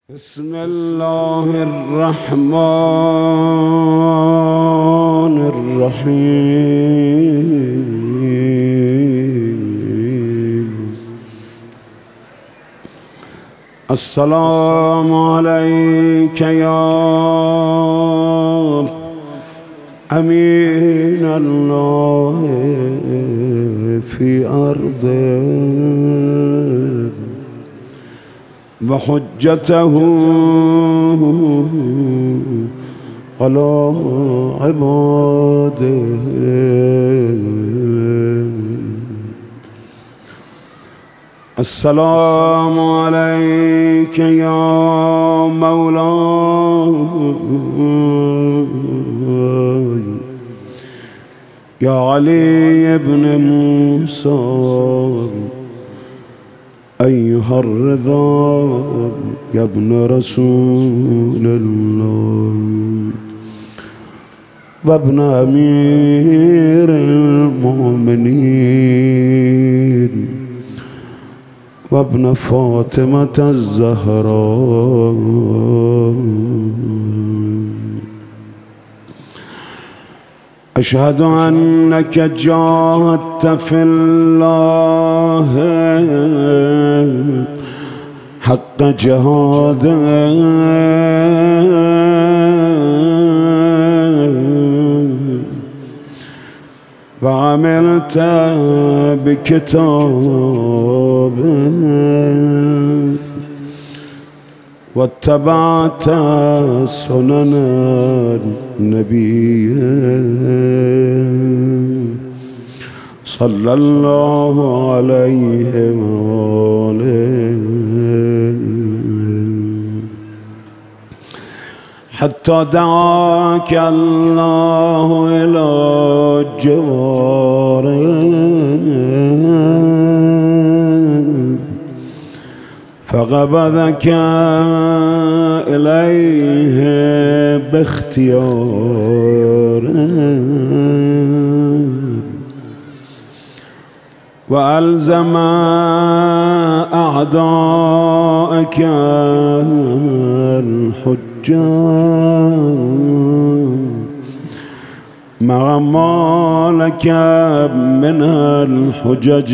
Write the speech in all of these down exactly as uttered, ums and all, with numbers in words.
بسم الله الرحمن الرحيم. السلام عليك يا أمين الله في أرضه وحجته على عباده. السلام عليك يا مولاي يا علي بن موسى أيها الرضا يا ابن رسول الله وابن أمير المؤمنين وابن فاطمة الزهراء. أشهد أنك جاهدت في الله حق جهاده وعملت بكتابه واتبعت سنن النبي صلى الله عليه وآله حتى دعاك الله إلى جواره فقبضك إليه باختياره وألزم أعدائك الحجة مع ما لك من الحجج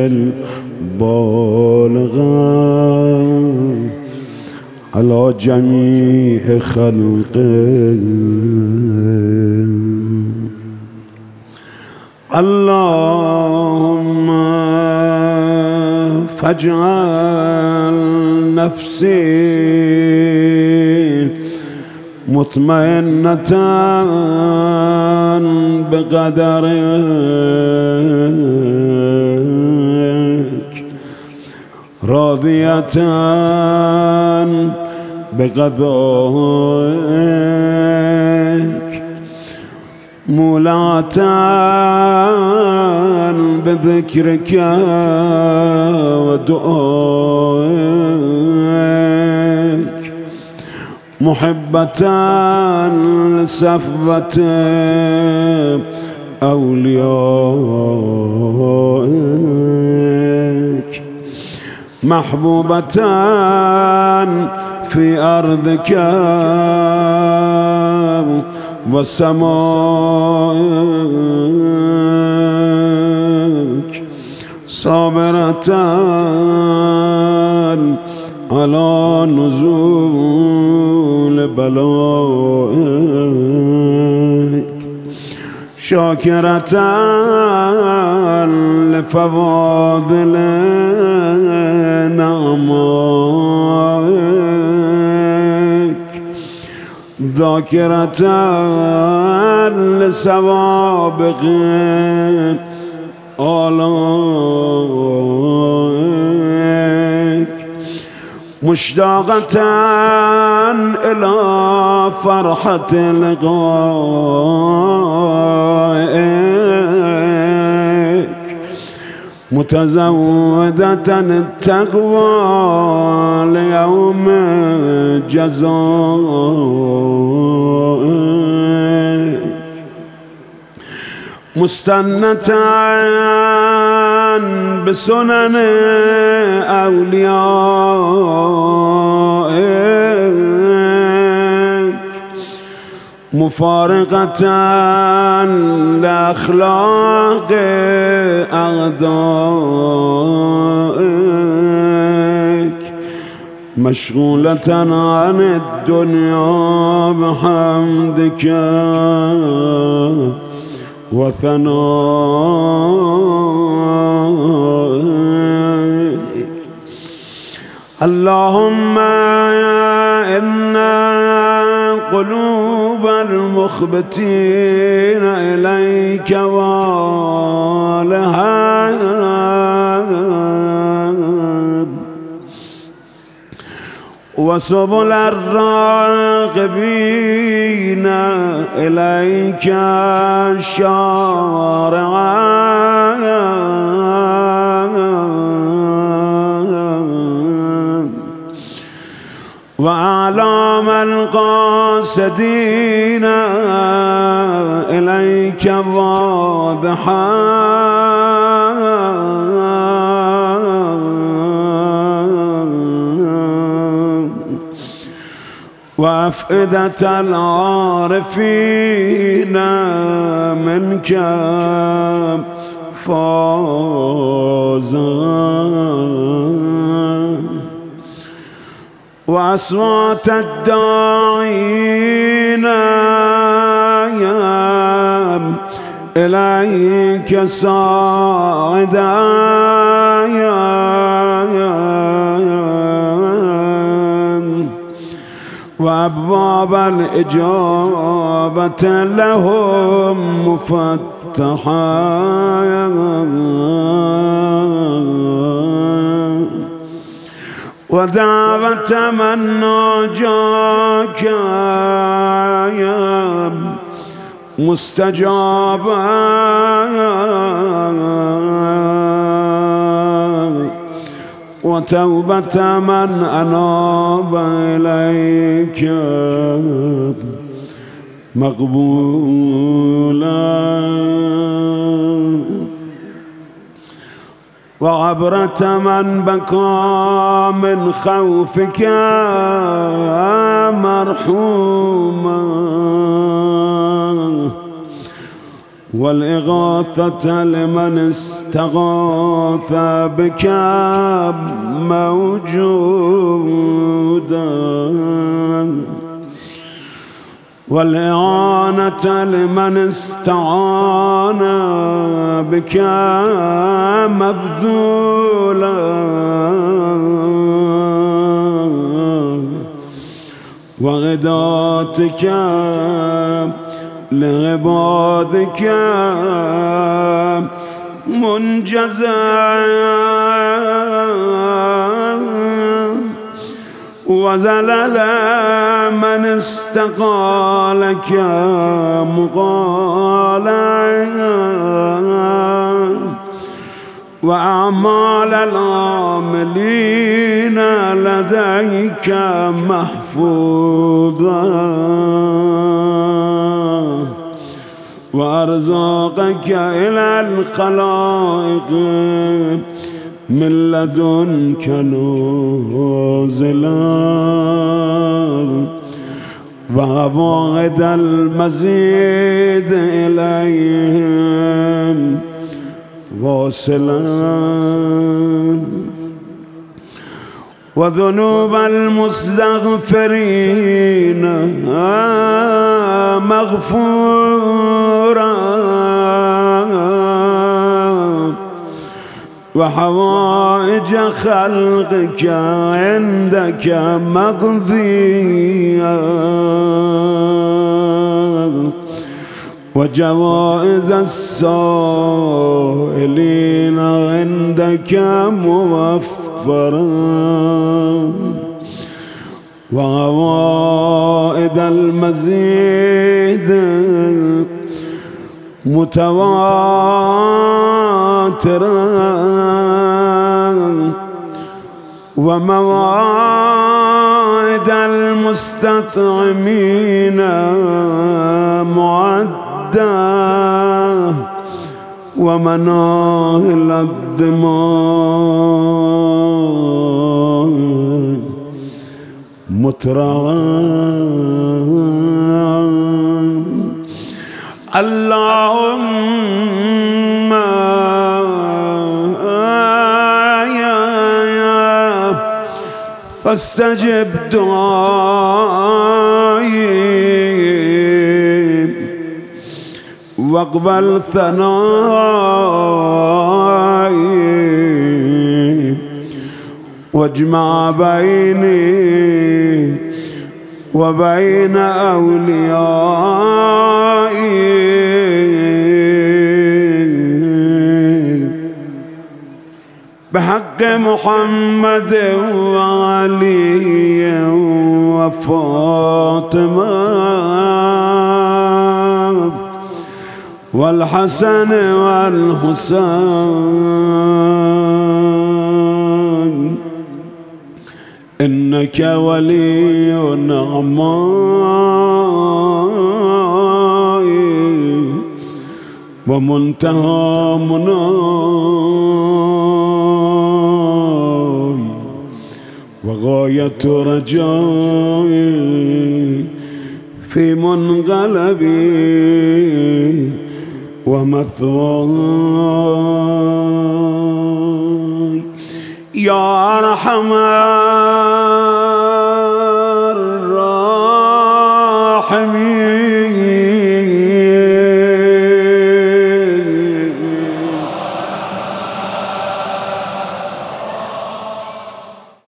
البالغة على جميع خلقه. اللهم فاجعل نفسي مطمئنة بقدرك راضية بقضائك مولعة بذكرك ودعائك محبة لصفوة أوليائك محبوبة في أرضك وسمائك صابرة على نزول بلائك شاكرة لفواضل نعمائك ذاكرة لسوابق آلائك مشتاقة إلى فرحة لقائك متزودة التقوى ليوم جزائك مستنة بسنن أوليائك مفارقة لأخلاق أعدائك، مشغولة عن الدنيا بحمدك وثنائك. اللهم إن قلوب المخبتين إليك والها وسبل الراغبين إليك شارعا وأعلام القاصدين إليك واضحا وأفئدة العارفين منك فازا وأصوات الداعين إليك صاعدا وأبواب الإجابة لهم مفتحا ودعوة من ناجاك مستجابا وتوبة من أناب إليك مقبولا وعبرة من بكى من خوفك مرحوما والإغاثة لمن استغاث بك موجودا والإعانة لمن استعان بك مبذولا وغداتك لعبادك منجزا وزلل من استقالك مقالا وأعمال العاملين لديك محفوظا وأرزاقك إلى الخلائق من لدنك نازلا وأبعد المزيد إليهم واصلا وذنوب المستغفرين مغفورا وحوائج خلقك عندك مقضيا وجوائز السائلين عندك موفرا وعوائد المزيد متواترا ومواعيد المستطعمين معدة ومناهل الدماء مترعا اللهم يا يا فاستجب دعائي واقبل ثنائي واجمع بيني وبين أوليائي بحق محمد وعلي وفاطمة والحسن والحسين إنك ولي نعمائي ومنتهى مناي وغاية رجائي في منقلبي ومثواي يا أرحم